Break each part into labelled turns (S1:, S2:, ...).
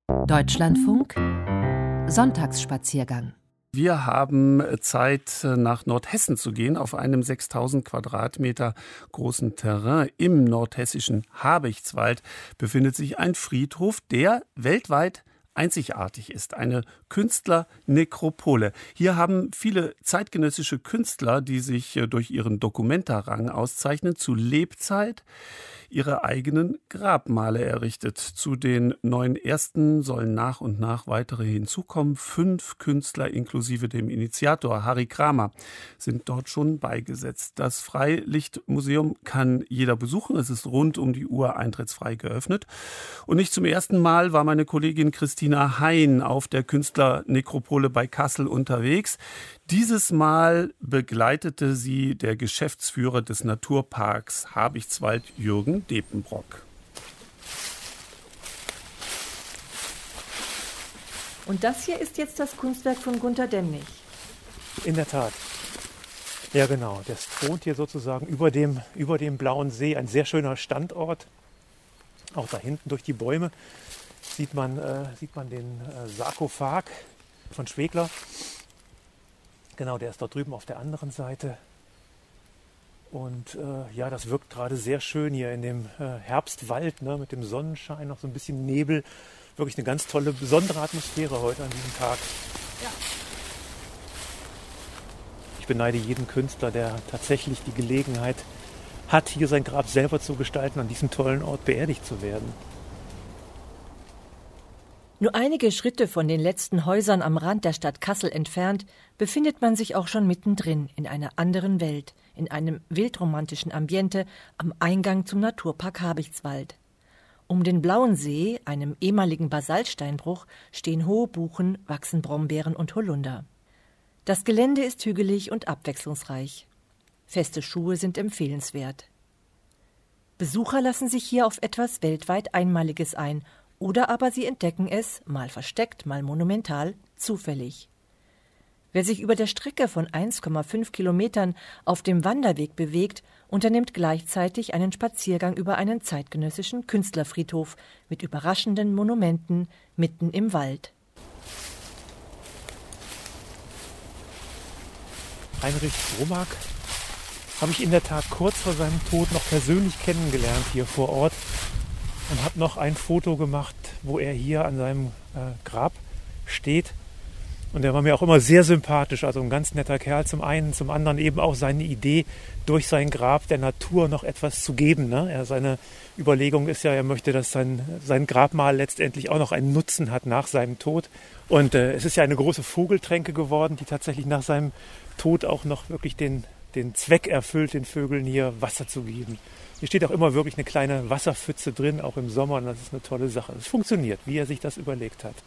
S1: Deutschlandfunk Sonntagsspaziergang.
S2: Wir haben Zeit, nach Nordhessen zu gehen. Auf einem 6000 Quadratmeter großen Terrain im nordhessischen Habichtswald befindet sich ein Friedhof, der weltweit einzigartig ist. Eine Künstlernekropole. Hier haben viele zeitgenössische Künstler, die sich durch ihren Documenta-Rang auszeichnen, zu Lebzeit ihre eigenen Grabmale errichtet. Zu den 9 ersten sollen nach und nach weitere hinzukommen. 5 Künstler inklusive dem Initiator Harry Kramer sind dort schon beigesetzt. Das Freilichtmuseum kann jeder besuchen. Es ist rund um die Uhr eintrittsfrei geöffnet. Und nicht zum ersten Mal war meine Kollegin Christina Hein auf der Künstlernekropole bei Kassel unterwegs. Dieses Mal begleitete sie der Geschäftsführer des Naturparks Habichtswald, Jürgen Depenbrock.
S3: Und das hier ist jetzt das Kunstwerk von Gunter Demnig.
S4: In der Tat. Ja, genau. Das thront hier sozusagen über dem blauen See. Ein sehr schöner Standort. Auch da hinten durch die Bäume sieht man den Sarkophag von Schwegler. Genau, der ist dort drüben auf der anderen Seite. Und ja, das wirkt gerade sehr schön hier in dem Herbstwald, ne, mit dem Sonnenschein, noch so ein bisschen Nebel. Wirklich eine ganz tolle, besondere Atmosphäre heute an diesem Tag. Ja. Ich beneide jeden Künstler, der tatsächlich die Gelegenheit hat, hier sein Grab selber zu gestalten, an diesem tollen Ort beerdigt zu werden.
S3: Nur einige Schritte von den letzten Häusern am Rand der Stadt Kassel entfernt, befindet man sich auch schon mittendrin in einer anderen Welt, in einem wildromantischen Ambiente am Eingang zum Naturpark Habichtswald. Um den blauen See, einem ehemaligen Basaltsteinbruch, stehen hohe Buchen, wachsen Brombeeren und Holunder. Das Gelände ist hügelig und abwechslungsreich. Feste Schuhe sind empfehlenswert. Besucher lassen sich hier auf etwas weltweit Einmaliges ein, oder aber sie entdecken es, mal versteckt, mal monumental, zufällig. Wer sich über der Strecke von 1,5 Kilometern auf dem Wanderweg bewegt, unternimmt gleichzeitig einen Spaziergang über einen zeitgenössischen Künstlerfriedhof mit überraschenden Monumenten mitten im Wald.
S4: Heinrich Brummack habe ich in der Tat kurz vor seinem Tod noch persönlich kennengelernt hier vor Ort. Und habe noch ein Foto gemacht, wo er hier an seinem Grab steht. Und er war mir auch immer sehr sympathisch, also ein ganz netter Kerl zum einen, zum anderen eben auch seine Idee, durch sein Grab der Natur noch etwas zu geben. Ne? Seine Überlegung ist ja, er möchte, dass sein Grabmal letztendlich auch noch einen Nutzen hat nach seinem Tod. Und es ist ja eine große Vogeltränke geworden, die tatsächlich nach seinem Tod auch noch wirklich den Zweck erfüllt, den Vögeln hier Wasser zu geben. Hier steht auch immer wirklich eine kleine Wasserpfütze drin, auch im Sommer, und das ist eine tolle Sache. Es funktioniert, wie er sich das überlegt hat.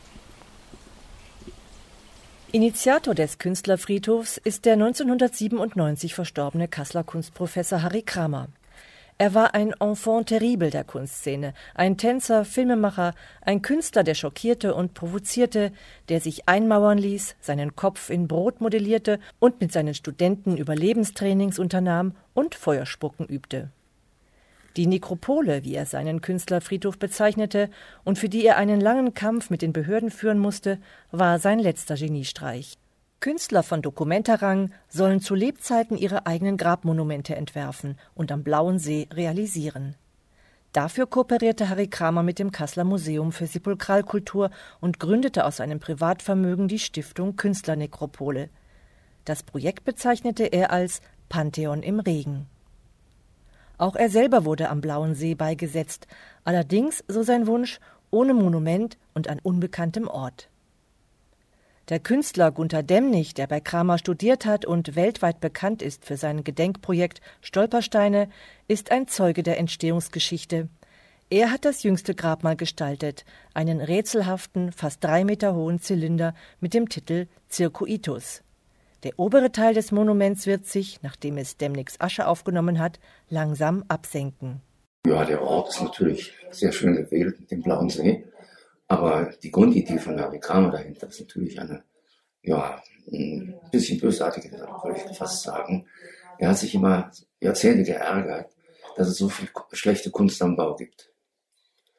S3: Initiator des Künstlerfriedhofs ist der 1997 verstorbene Kasseler Kunstprofessor Harry Kramer. Er war ein Enfant terrible der Kunstszene, ein Tänzer, Filmemacher, ein Künstler, der schockierte und provozierte, der sich einmauern ließ, seinen Kopf in Brot modellierte und mit seinen Studenten Überlebenstrainings unternahm und Feuerspucken übte. Die Nekropole, wie er seinen Künstlerfriedhof bezeichnete und für die er einen langen Kampf mit den Behörden führen musste, war sein letzter Geniestreich. Künstler von Documenta-Rang sollen zu Lebzeiten ihre eigenen Grabmonumente entwerfen und am Blauen See realisieren. Dafür kooperierte Harry Kramer mit dem Kasseler Museum für Sepulkralkultur und gründete aus seinem Privatvermögen die Stiftung Künstlernekropole. Das Projekt bezeichnete er als Pantheon im Regen. Auch er selber wurde am Blauen See beigesetzt, allerdings, so sein Wunsch, ohne Monument und an unbekanntem Ort. Der Künstler Gunter Demnig, der bei Kramer studiert hat und weltweit bekannt ist für sein Gedenkprojekt Stolpersteine, ist ein Zeuge der Entstehungsgeschichte. Er hat das jüngste Grabmal gestaltet, einen rätselhaften, fast 3 Meter hohen Zylinder mit dem Titel Circuitus. Der obere Teil des Monuments wird sich, nachdem es Demnigs Asche aufgenommen hat, langsam absenken.
S5: Ja, der Ort ist natürlich sehr schön gewählt mit dem Blauen See. Aber die Grundidee von Harry Kramer dahinter ist natürlich eine, ein bisschen bösartige, würde ich fast sagen. Er hat sich immer Jahrzehnte geärgert, dass es so viel schlechte Kunst am Bau gibt.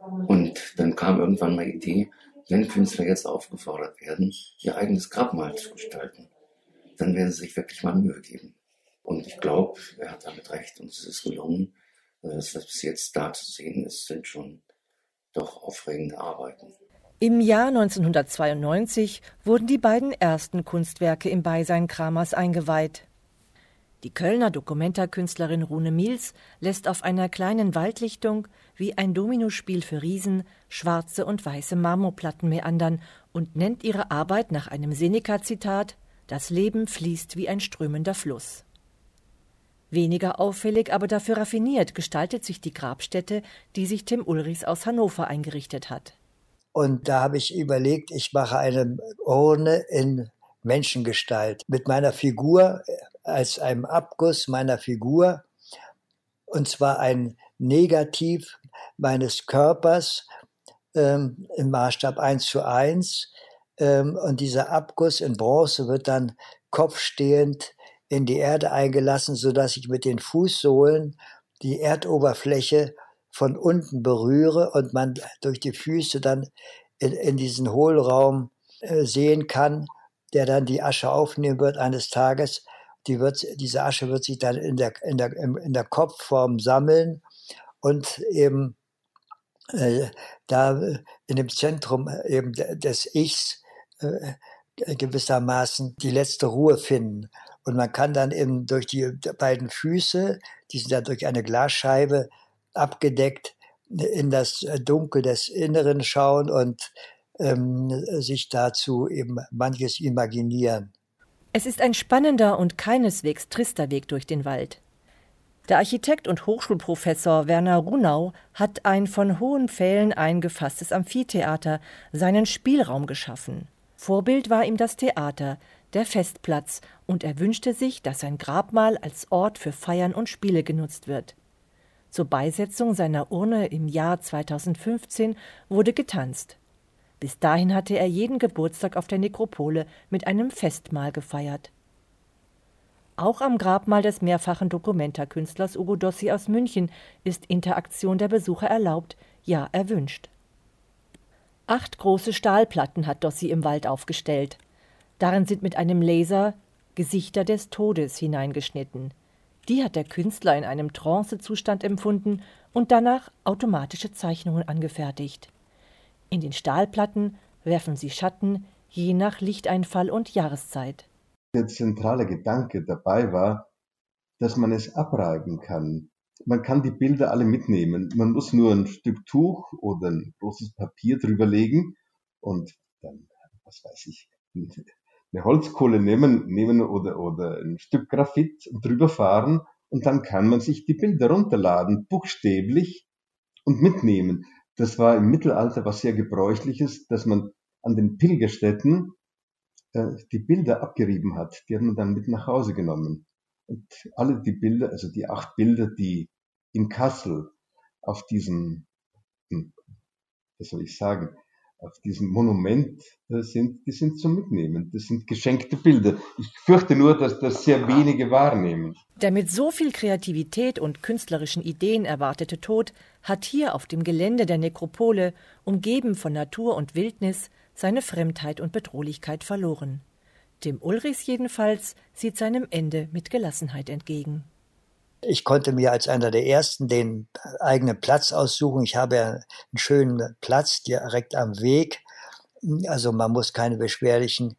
S5: Und dann kam irgendwann mal die Idee, wenn Künstler jetzt aufgefordert werden, ihr eigenes Grabmal zu gestalten, dann werden sie sich wirklich mal Mühe geben. Und ich glaube, er hat damit recht und es ist gelungen. Das, was bis jetzt da zu sehen ist, sind schon doch aufregende Arbeiten.
S3: Im Jahr 1992 wurden die beiden ersten Kunstwerke im Beisein Kramers eingeweiht. Die Kölner Documenta-Künstlerin Rune Miels lässt auf einer kleinen Waldlichtung wie ein Dominospiel für Riesen schwarze und weiße Marmorplatten meandern und nennt ihre Arbeit nach einem Seneca-Zitat: »Das Leben fließt wie ein strömender Fluss.« Weniger auffällig, aber dafür raffiniert gestaltet sich die Grabstätte, die sich Tim Ulrichs aus Hannover eingerichtet hat.
S1: Und da habe ich überlegt, ich mache eine Urne in Menschengestalt mit meiner Figur, als einem Abguss meiner Figur, und zwar ein Negativ meines Körpers im Maßstab 1:1. Und dieser Abguss in Bronze wird dann kopfstehend in die Erde eingelassen, sodass ich mit den Fußsohlen die Erdoberfläche von unten berühre und man durch die Füße dann in diesen Hohlraum sehen kann, der dann die Asche aufnehmen wird eines Tages. Diese Asche wird sich dann in der Kopfform sammeln und eben da in dem Zentrum eben des Ichs gewissermaßen die letzte Ruhe finden. Und man kann dann eben durch die beiden Füße, die sind dann durch eine Glasscheibe abgedeckt, in das Dunkel des Inneren schauen und sich dazu eben manches imaginieren.
S3: Es ist ein spannender und keineswegs trister Weg durch den Wald. Der Architekt und Hochschulprofessor Werner Runau hat ein von hohen Pfählen eingefasstes Amphitheater, seinen Spielraum geschaffen. Vorbild war ihm das Theater, der Festplatz, und er wünschte sich, dass sein Grabmal als Ort für Feiern und Spiele genutzt wird. Zur Beisetzung seiner Urne im Jahr 2015 wurde getanzt. Bis dahin hatte er jeden Geburtstag auf der Nekropole mit einem Festmahl gefeiert. Auch am Grabmal des mehrfachen Documenta-Künstlers Ugo Dossi aus München ist Interaktion der Besucher erlaubt, ja erwünscht. 8 große Stahlplatten hat Dossi im Wald aufgestellt. Darin sind mit einem Laser Gesichter des Todes hineingeschnitten. Die hat der Künstler in einem Trancezustand empfunden und danach automatische Zeichnungen angefertigt. In den Stahlplatten werfen sie Schatten, je nach Lichteinfall und Jahreszeit.
S6: Der zentrale Gedanke dabei war, dass man es abreiben kann. Man kann die Bilder alle mitnehmen. Man muss nur ein Stück Tuch oder ein großes Papier drüber legen und dann, was weiß ich, eine Holzkohle nehmen oder ein Stück Graphit und drüber fahren und dann kann man sich die Bilder runterladen, buchstäblich, und mitnehmen. Das war im Mittelalter was sehr Gebräuchliches, dass man an den Pilgerstätten die Bilder abgerieben hat. Die hat man dann mit nach Hause genommen. Und alle die Bilder, also die 8 Bilder, die in Kassel auf diesem, was soll ich sagen, auf diesem Monument sind, die sind zum Mitnehmen. Das sind geschenkte Bilder. Ich fürchte nur, dass das sehr wenige wahrnehmen.
S3: Der mit so viel Kreativität und künstlerischen Ideen erwartete Tod hat hier auf dem Gelände der Nekropole, umgeben von Natur und Wildnis, seine Fremdheit und Bedrohlichkeit verloren. Tim Ulrichs jedenfalls sieht seinem Ende mit Gelassenheit entgegen.
S1: Ich konnte mir als einer der Ersten den eigenen Platz aussuchen. Ich habe einen schönen Platz direkt am Weg. Also man muss keine beschwerlichen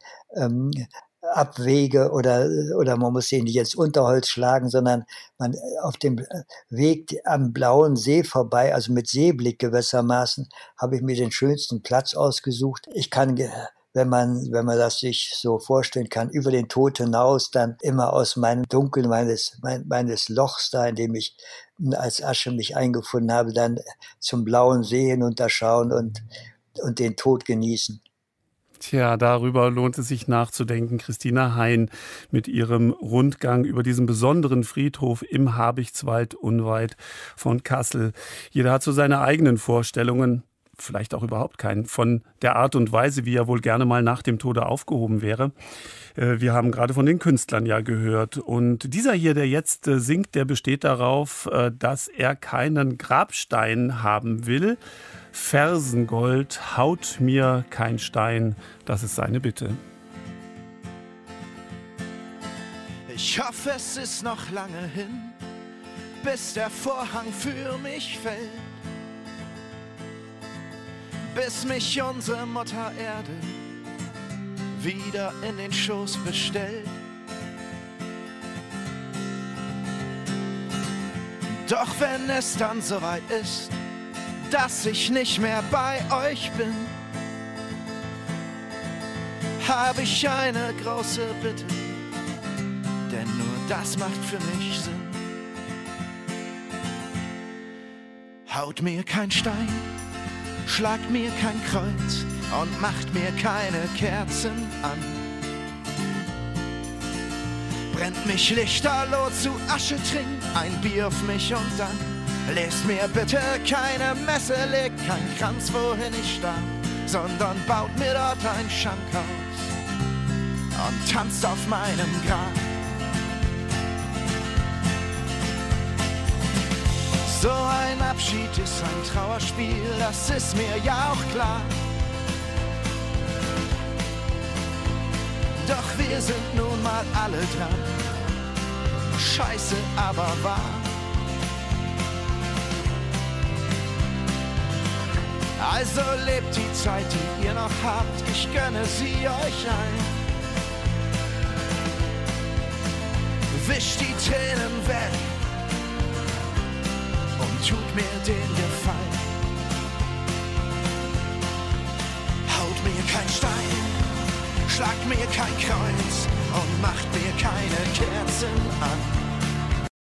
S1: Abwege oder man muss ihn nicht ins Unterholz schlagen, sondern man auf dem Weg am Blauen See vorbei, also mit Seeblick gewissermaßen, habe ich mir den schönsten Platz ausgesucht. Ich kann, wenn man das sich so vorstellen kann, über den Tod hinaus dann immer aus meinem Dunkel meines Lochs da, in dem ich als Asche mich eingefunden habe, dann zum blauen See hinunterschauen und den Tod genießen.
S2: Tja, darüber lohnt es sich nachzudenken. Christina Hein mit ihrem Rundgang über diesen besonderen Friedhof im Habichtswald unweit von Kassel. Jeder hat so seine eigenen Vorstellungen vielleicht auch überhaupt keinen, von der Art und Weise, wie er wohl gerne mal nach dem Tode aufgehoben wäre. Wir haben gerade von den Künstlern ja gehört. Und dieser hier, der jetzt singt, der besteht darauf, dass er keinen Grabstein haben will. Fersengold, haut mir kein Stein, das ist seine Bitte.
S7: Ich hoffe, es ist noch lange hin, bis der Vorhang für mich fällt, bis mich unsere Mutter Erde wieder in den Schoß bestellt. Doch wenn es dann soweit ist, dass ich nicht mehr bei euch bin, habe ich eine große Bitte, denn nur das macht für mich Sinn. Haut mir kein Stein, schlagt mir kein Kreuz und macht mir keine Kerzen an. Brennt mich lichterloh zu Asche, trinkt ein Bier auf mich und dann lest mir bitte keine Messe, legt kein Kranz, wohin ich starb, sondern baut mir dort ein Schankhaus und tanzt auf meinem Grab. So ein Abschied ist ein Trauerspiel, das ist mir ja auch klar. Doch wir sind nun mal alle dran. Scheiße, aber wahr. Also lebt die Zeit, die ihr noch habt, ich gönne sie euch ein. Wischt die Tränen weg und tut mir den Gefallen. Haut mir kein Stein, schlagt mir kein Kreuz und macht mir keine Kerzen an.